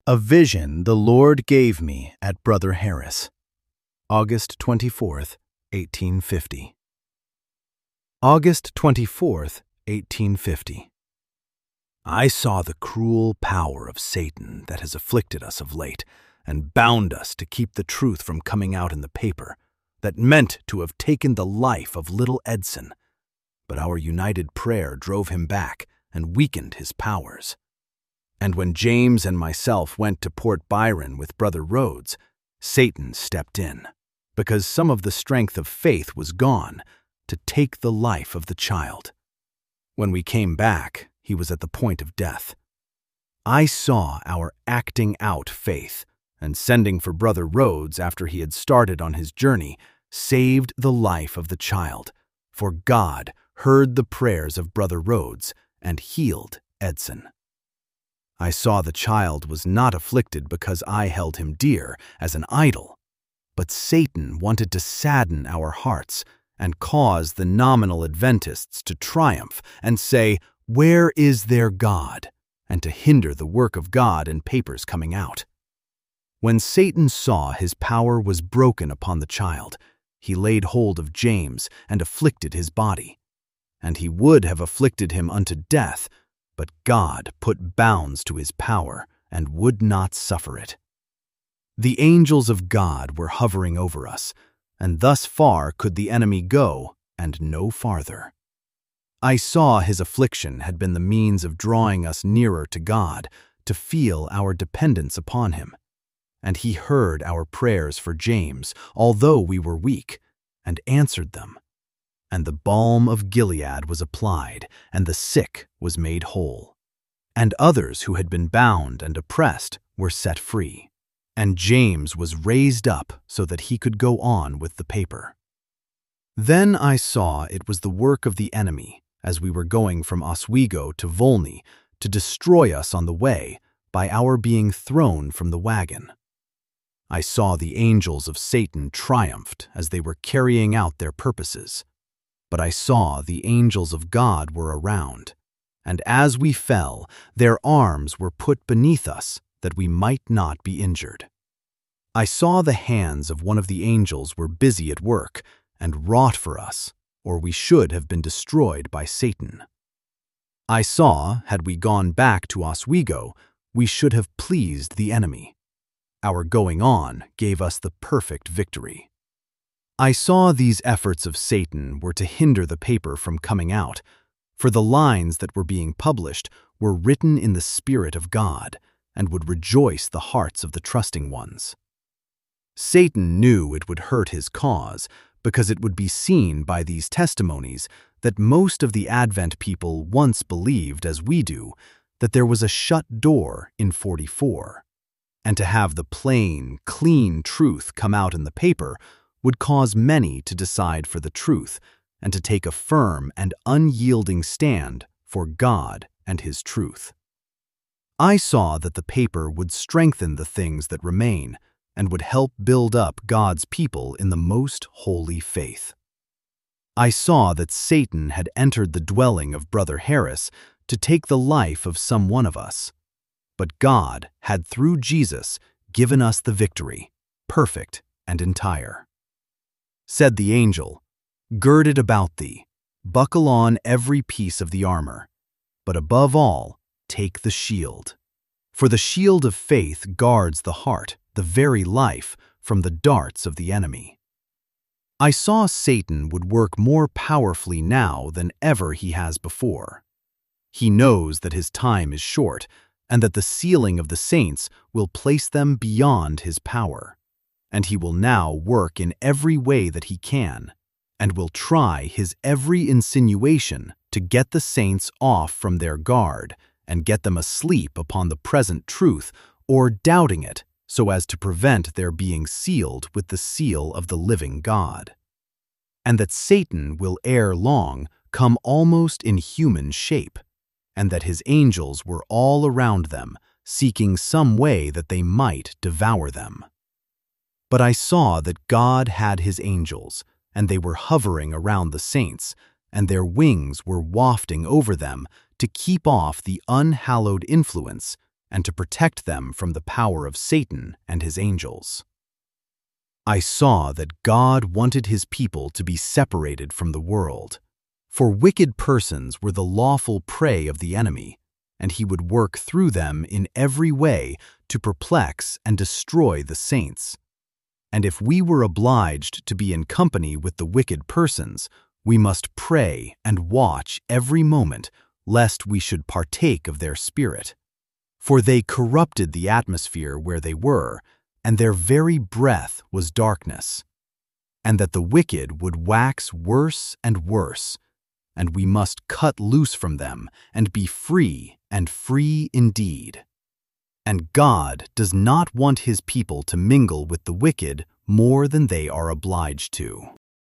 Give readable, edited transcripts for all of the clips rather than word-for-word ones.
A vision the Lord gave me at Brother Harris, August 24th, 1850. August 24th, 1850. I saw the cruel power of Satan that has afflicted us of late and bound us to keep the truth from coming out in the paper, that meant to have taken the life of little Edson. But our united prayer drove him back and weakened his powers. And when James and myself went to Port Byron with Brother Rhodes, Satan stepped in, because some of the strength of faith was gone, to take the life of the child. When we came back, he was at the point of death. I saw our acting out faith, and sending for Brother Rhodes after he had started on his journey, saved the life of the child, for God heard the prayers of Brother Rhodes and healed Edson. I saw the child was not afflicted because I held him dear as an idol, but Satan wanted to sadden our hearts and cause the nominal Adventists to triumph and say, "Where is their God?" and to hinder the work of God in papers coming out. When Satan saw his power was broken upon the child, he laid hold of James and afflicted his body. And he would have afflicted him unto death, but God put bounds to his power and would not suffer it. The angels of God were hovering over us, and thus far could the enemy go, and no farther. I saw his affliction had been the means of drawing us nearer to God, to feel our dependence upon him. And he heard our prayers for James, although we were weak, and answered them. And the balm of Gilead was applied, and the sick was made whole. And others who had been bound and oppressed were set free. And James was raised up so that he could go on with the paper. Then I saw it was the work of the enemy, as we were going from Oswego to Volney, to destroy us on the way by our being thrown from the wagon. I saw the angels of Satan triumphed as they were carrying out their purposes. But I saw the angels of God were around, and as we fell, their arms were put beneath us that we might not be injured. I saw the hands of one of the angels were busy at work and wrought for us, or we should have been destroyed by Satan. I saw, had we gone back to Oswego, we should have pleased the enemy. Our going on gave us the perfect victory. I saw these efforts of Satan were to hinder the paper from coming out, for the lines that were being published were written in the Spirit of God and would rejoice the hearts of the trusting ones. Satan knew it would hurt his cause because it would be seen by these testimonies that most of the Advent people once believed, as we do, that there was a shut door in 44, and to have the plain, clean truth come out in the paper would cause many to decide for the truth and to take a firm and unyielding stand for God and his truth. I saw that the paper would strengthen the things that remain and would help build up God's people in the most holy faith. I saw that Satan had entered the dwelling of Brother Harris to take the life of some one of us, but God had through Jesus given us the victory, perfect and entire. Said the angel, "Gird it about thee, buckle on every piece of the armor, but above all, take the shield. For the shield of faith guards the heart, the very life, from the darts of the enemy." I saw Satan would work more powerfully now than ever he has before. He knows that his time is short, and that the sealing of the saints will place them beyond his power. And he will now work in every way that he can, and will try his every insinuation to get the saints off from their guard and get them asleep upon the present truth or doubting it so as to prevent their being sealed with the seal of the living God. And that Satan will ere long come almost in human shape, and that his angels were all around them, seeking some way that they might devour them. But I saw that God had his angels, and they were hovering around the saints, and their wings were wafting over them to keep off the unhallowed influence and to protect them from the power of Satan and his angels. I saw that God wanted his people to be separated from the world, for wicked persons were the lawful prey of the enemy, and he would work through them in every way to perplex and destroy the saints. And if we were obliged to be in company with the wicked persons, we must pray and watch every moment, lest we should partake of their spirit. For they corrupted the atmosphere where they were, and their very breath was darkness. And that the wicked would wax worse and worse, and we must cut loose from them and be free, and free indeed. And God does not want his people to mingle with the wicked more than they are obliged to.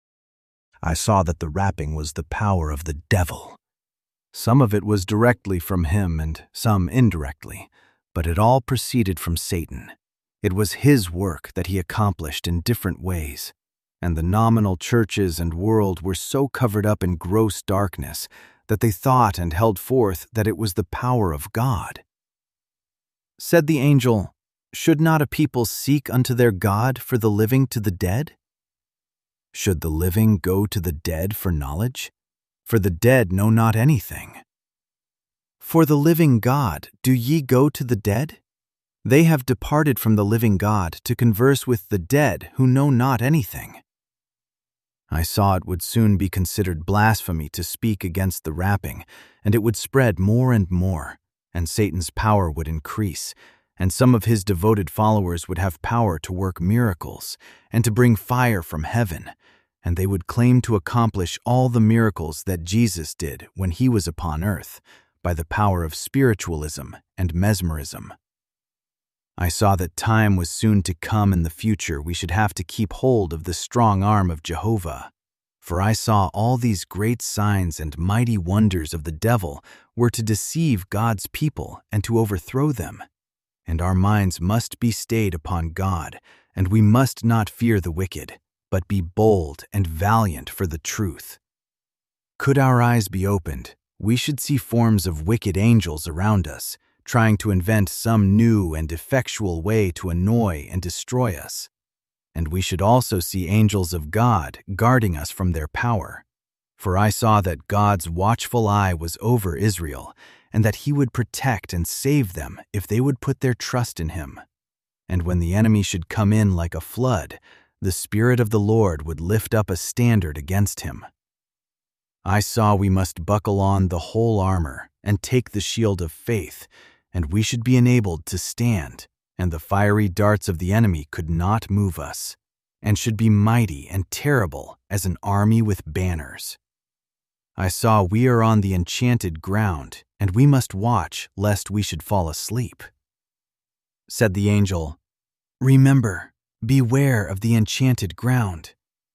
I saw that the rapping was the power of the devil. Some of it was directly from him and some indirectly, but it all proceeded from Satan. It was his work that he accomplished in different ways, and the nominal churches and world were so covered up in gross darkness that they thought and held forth that it was the power of God. Said the angel, "Should not a people seek unto their God for the living to the dead? Should the living go to the dead for knowledge? For the dead know not anything. For the living God, do ye go to the dead? They have departed from the living God to converse with the dead who know not anything." I saw it would soon be considered blasphemy to speak against the rapping, and it would spread more and more, and Satan's power would increase, and some of his devoted followers would have power to work miracles and to bring fire from heaven, and they would claim to accomplish all the miracles that Jesus did when he was upon earth by the power of spiritualism and mesmerism. I saw that time was soon to come in the future we should have to keep hold of the strong arm of Jehovah, for I saw all these great signs and mighty wonders of the devil were to deceive God's people and to overthrow them. And our minds must be stayed upon God, and we must not fear the wicked, but be bold and valiant for the truth. Could our eyes be opened, we should see forms of wicked angels around us, trying to invent some new and effectual way to annoy and destroy us. And we should also see angels of God guarding us from their power. For I saw that God's watchful eye was over Israel, and that he would protect and save them if they would put their trust in him. And when the enemy should come in like a flood, the Spirit of the Lord would lift up a standard against him. I saw we must buckle on the whole armor and take the shield of faith, and we should be enabled to stand, and the fiery darts of the enemy could not move us, and should be mighty and terrible as an army with banners. I saw we are on the enchanted ground, and we must watch lest we should fall asleep. Said the angel, "Remember, beware of the enchanted ground."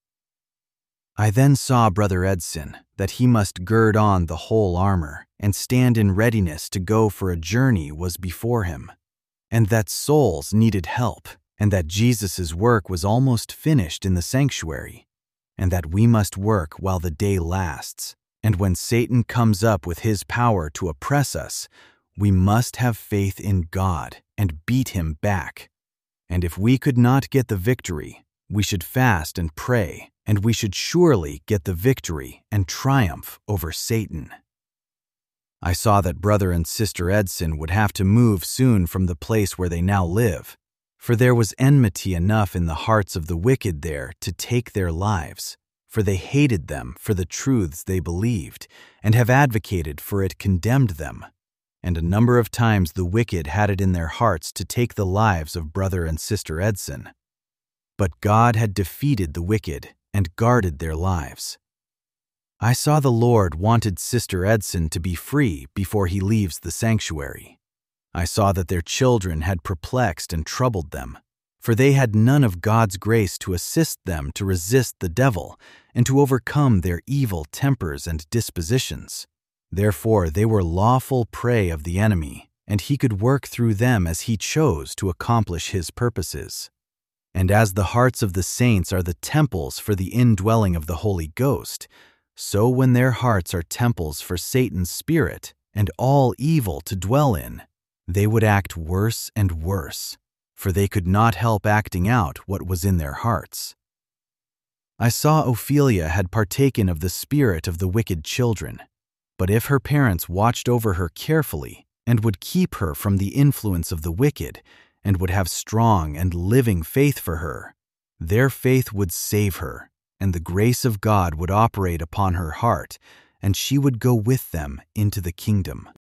I then saw Brother Edson that he must gird on the whole armor and stand in readiness to go for a journey was before him, and that souls needed help, and that Jesus' work was almost finished in the sanctuary, and that we must work while the day lasts, and when Satan comes up with his power to oppress us, we must have faith in God and beat him back. And if we could not get the victory, we should fast and pray, and we should surely get the victory and triumph over Satan. I saw that Brother and Sister Edson would have to move soon from the place where they now live, for there was enmity enough in the hearts of the wicked there to take their lives, for they hated them for the truths they believed, and have advocated for it condemned them. And a number of times the wicked had it in their hearts to take the lives of Brother and Sister Edson. But God had defeated the wicked and guarded their lives. I saw the Lord wanted Sister Edson to be free before he leaves the sanctuary. I saw that their children had perplexed and troubled them, for they had none of God's grace to assist them to resist the devil and to overcome their evil tempers and dispositions. Therefore they were lawful prey of the enemy, and he could work through them as he chose to accomplish his purposes. And as the hearts of the saints are the temples for the indwelling of the Holy Ghost, so when their hearts are temples for Satan's spirit and all evil to dwell in, they would act worse and worse, for they could not help acting out what was in their hearts. I saw Ophelia had partaken of the spirit of the wicked children, but if her parents watched over her carefully and would keep her from the influence of the wicked and would have strong and living faith for her, their faith would save her, and the grace of God would operate upon her heart, and she would go with them into the kingdom.